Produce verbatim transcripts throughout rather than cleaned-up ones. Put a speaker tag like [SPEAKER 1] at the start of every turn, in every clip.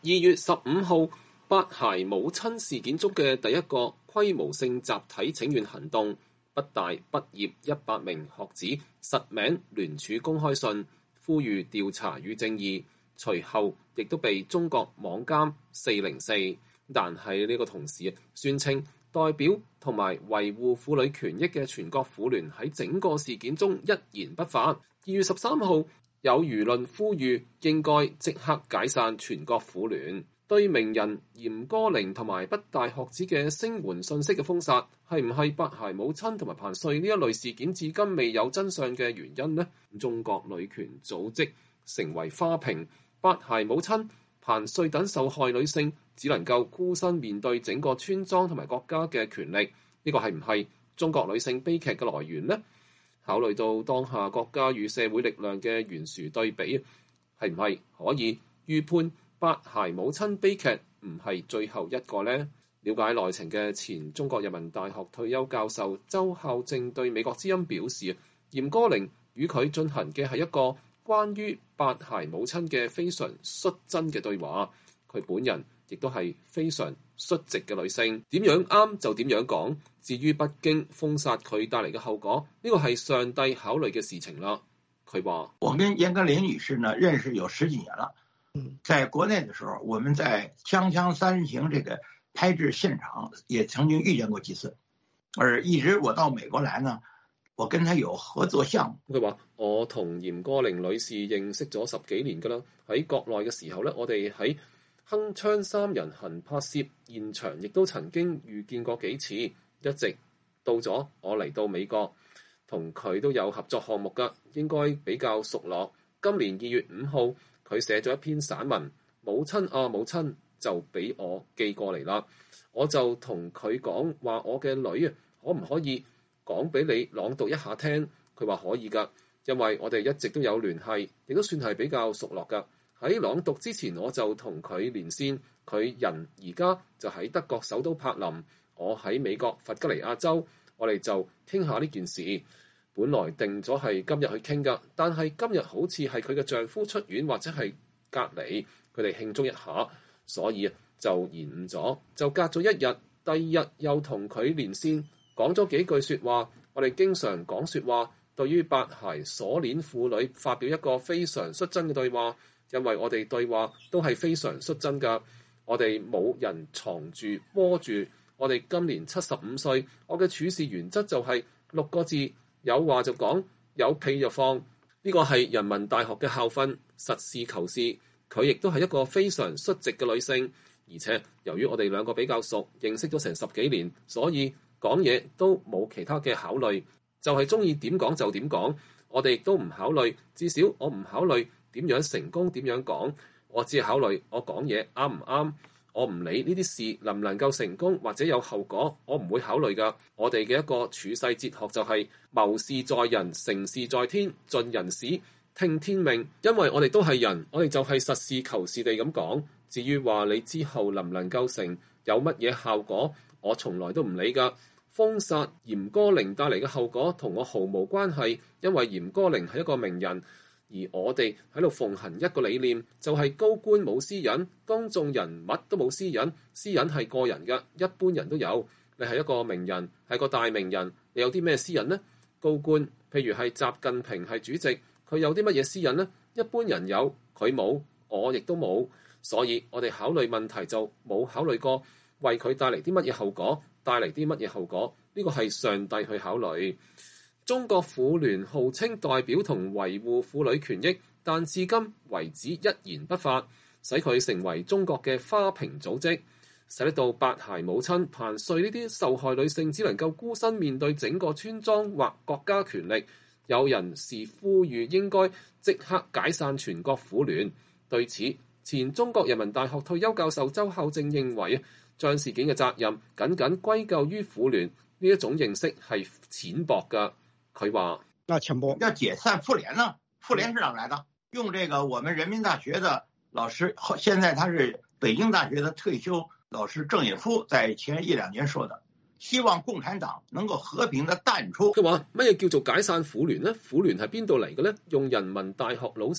[SPEAKER 1] 二月十五號，八孩母親事件中嘅第一個規模性集體請願行動，北大畢業一百名學子實名聯署公開信，呼籲調查與正義。隨後亦都被中國網監四零四，但係呢個同時宣稱代表同埋維護婦女權益嘅全國婦聯喺整個事件中一言不發。二月十三號，有輿論呼籲應該即刻解散全國婦聯。對名人嚴歌苓同埋北大學子嘅聲援信息嘅封殺，係唔係八孩母親同埋彭帥呢一類事件至今未有真相嘅原因呢？中國女權組織成為花瓶，八孩母親、彭帥等受害女性只能夠孤身面對整個村莊同埋國家嘅權力，呢個係唔係中國女性悲劇嘅來源呢？考慮到當下國家與社會力量嘅懸殊對比，係唔係可以預判八孩母親悲劇唔係最後一個呢？了解內情嘅前中國人民大學退休教授周孝正對美國之音表示，嚴歌苓與佢進行嘅係一個關於八孩母親嘅非常率真嘅對話，佢本人亦都係非常率直嘅女性，點樣啱就點樣講。至於北京封殺佢帶嚟嘅後果，呢個係上帝考慮嘅事情啦。佢話：
[SPEAKER 2] 我跟嚴歌苓女士呢認識有十幾年了，在國內的時候，我們在《鏘鏘三人行》這個拍製現場也曾經遇見過幾次，而一直我到美國來呢，我跟他有合作項目。
[SPEAKER 1] 佢話：我同嚴歌苓女士認識咗十幾年㗎啦，喺國內嘅時候咧，我哋喺鏗鏘三人行拍攝現場亦都曾經遇見過幾次，一直到咗我嚟到美國，同佢都有合作項目㗎，應該比較熟絡。今年二月五號，佢寫咗一篇散文，母親啊母親，就俾我寄過嚟啦。我就同佢講話，我嘅女啊，可唔可以講俾你朗讀一下聽？佢話可以㗎，因為我哋一直都有聯繫，亦都算係比較熟絡㗎。喺朗讀之前，我就同佢連線，佢人而家就喺德國首都柏林，我喺美國弗吉尼亞州，我哋就傾下呢件事。本來定咗係今日去傾㗎，但係今日好似係佢嘅丈夫出院或者係隔離，佢哋慶祝一下，所以就延誤咗，就隔咗一日。第二日又同佢連線，講咗幾句説話。我哋經常講説話，對於八孩鎖鏈婦女發表一個非常率真嘅對話，因為我哋對話都係非常率真㗎。我哋冇人藏住窩住。我哋今年七十五歲，我嘅處事原則就係六個字：有話就講，有屁就放。呢個係人民大學嘅校訓，實事求是。佢亦都係一個非常率直嘅女性，而且由於我哋兩個比較熟，認識咗成十幾年，所以講嘢都冇其他嘅考慮，就係中意點講就點講。我哋亦都唔考慮，至少我唔考慮點樣成功點樣講，我只係考慮我講嘢啱唔啱。我唔理呢啲事能唔能夠成功或者有後果，我唔會考慮㗎。我哋嘅一個處世哲學就係謀事在人，成事在天，盡人事，聽天命。因為我哋都係人，我哋就係實事求是地咁講。至於話你之後能唔能夠成，有乜嘢效果，我從來都唔理㗎。封殺嚴歌苓帶嚟嘅後果同我毫無關係，因為嚴歌苓係一個名人。而我哋喺度奉行一個理念，就係高官冇私隱，公眾人物都冇私隱。私隱係個人嘅，一般人都有。你係一個名人，係個大名人，你有啲咩私隱呢？高官，譬如係習近平係主席，佢有啲乜嘢私隱呢？一般人有，佢冇，我亦都冇。所以我哋考慮問題就冇考慮過為佢帶嚟啲乜嘢後果，帶嚟啲乜嘢後果。呢個係上帝去考慮。中國婦聯號稱代表同維護婦女權益，但至今為止一言不發，使佢成為中國嘅花瓶組織，使得到八孩母親彭帥呢啲受害女性只能夠孤身面對整個村莊或國家權力。有人是呼籲應該即刻解散全國婦聯。對此，前中國人民大學退休教授周孝正認為，將事件嘅責任僅僅歸咎於婦聯呢一種認識係淺薄㗎。佢話：
[SPEAKER 2] 要解散婦聯呢？婦聯是哪來的？用這個我們人民大學的老師，現在他是北京大學的退休老師鄭也夫，在前一兩年說的，希望共產黨能夠和平的淡出。
[SPEAKER 1] 佢話乜嘢叫做解散婦聯呢？婦聯係邊度嚟嘅呢？用人民大學老師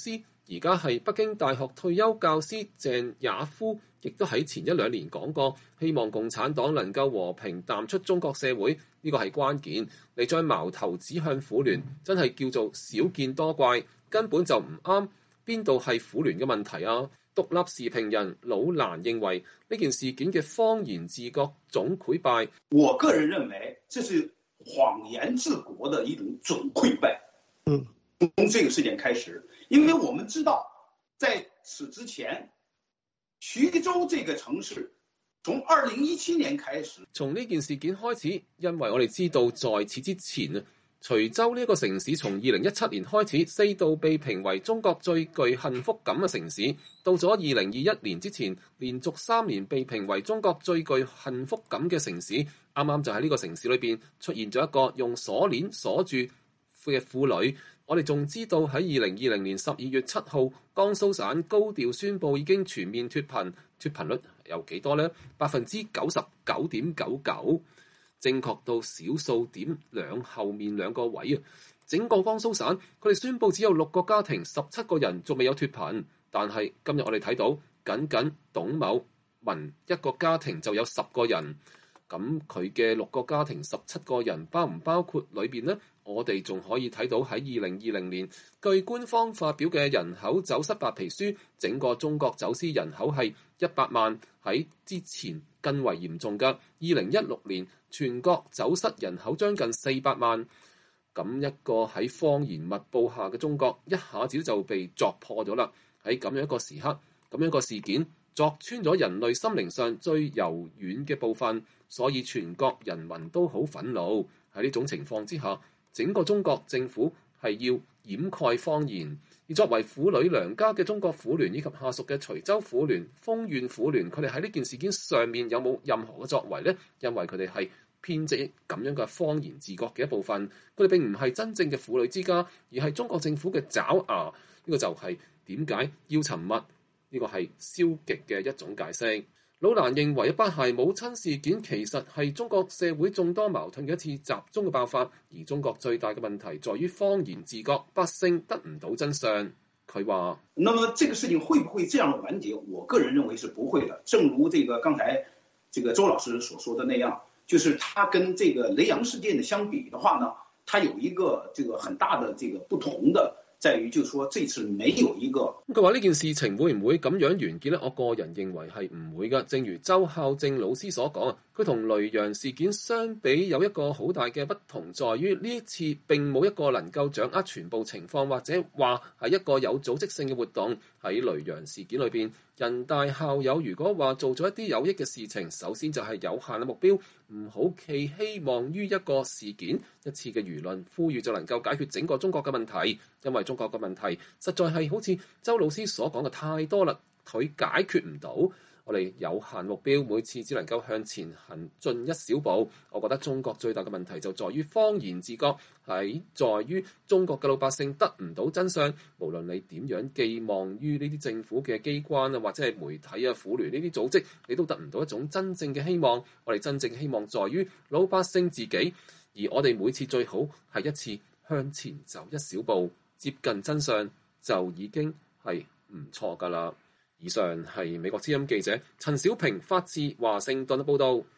[SPEAKER 1] 而家係北京大學退休教師鄭也夫，亦都喺前一兩年講過，希望共產黨能夠和平淡出中國社會，呢個係關鍵。你將矛頭指向婦聯，真係叫做少見多怪，根本就唔啱。邊度係婦聯嘅問題啊？獨立時評人老蘭認為呢件事件嘅謊言治國總潰敗。
[SPEAKER 3] 我個人認為，這是謊言治國的一種總潰敗。嗯，從這個事件開始，因為我們知道，在此之前，徐州這個城市從二零一七年開始，
[SPEAKER 1] 從呢件事件開始，因為我哋知道在此之前啊，徐州呢一個城市從二零一七年開始四度被評為中國最具幸福感嘅城市，到咗二零二一年之前，連續三年被評為中國最具幸福感嘅城市。啱啱就喺呢個城市裏邊出現咗一個用鎖鏈鎖住嘅婦女。我哋仲知道喺二零二零年十二月七號，江蘇省高調宣布已經全面脫貧，脫貧率有幾多呢？百分之九十九點九九，正確到小數點兩後面兩個位啊！整個江蘇省佢哋宣布只有六個家庭，十七個人仲未有脫貧，但係今日我哋睇到，僅僅董某民一個家庭就有十個人，咁佢嘅六個家庭十七個人包唔包括裏邊呢？我哋仲可以睇到喺二零二零年，據官方發表嘅人口走失白皮書，整個中國走私人口係一百萬，喺之前更為嚴重嘅二零一六年，全國走失人口將近四百萬。咁一個喺謊言密佈下嘅中國，一下子就被鑿破咗啦。喺咁樣一個時刻，咁樣一個事件，鑿穿咗人類心靈上最柔軟嘅部分，所以全國人民都好憤怒。喺呢種情況之下，整個中國政府係要掩蓋謊言，而作為婦女娘家嘅中國婦聯以及下屬嘅徐州婦聯、豐縣婦聯，佢哋喺呢件事件上面有冇任何嘅作為呢？因為佢哋係編織咁樣嘅謊言治國嘅一部分，佢哋並唔係真正嘅婦女之家，而係中國政府嘅爪牙。呢、這個就係點解要沉默？呢、這個係消極嘅一種解釋。老蘭認為，不係母親事件其實係中國社會眾多矛盾嘅一次集中嘅爆發，而中國最大嘅問題在於謊言治國，百姓得唔到真相。佢話：
[SPEAKER 3] 那麼這個事情會不會這樣完結？我個人認為是不會的。正如這個剛才這個周老師所說的那樣，就是它跟這個雷洋事件的相比的話呢，它有一個這個很大的這個不同的。在於就是說，這次沒有一個。
[SPEAKER 1] 佢話呢件事情會唔會咁樣完結呢？我個人認為係唔會㗎。正如周孝正老師所講啊，佢同雷洋事件相比有一個好大嘅不同，在於呢一次並冇一個能夠掌握全部情況，或者話係一個有組織性嘅活動。喺雷洋事件裏邊，人大校友如果話做咗一啲有益嘅事情，首先就係有限嘅目標，唔好寄希望於一個事件一次嘅輿論呼籲就能夠解決整個中國嘅問題，因為中國嘅問題實在係好似周老師所講嘅太多啦，佢解決唔到。我哋有限目標，每次只能夠向前行進一小步。我覺得中國最大嘅問題就在於謊言治國，係在於中國嘅老百姓得唔到真相。無論你點樣寄望於呢啲政府嘅機關啊，或者係媒體啊、婦聯呢啲組織，你都得唔到一種真正嘅希望。我哋真正希望在於老百姓自己，而我哋每次最好係一次向前走一小步，接近真相就已經係唔錯㗎啦。以上係美國之音記者陳小平發自華盛頓嘅報導。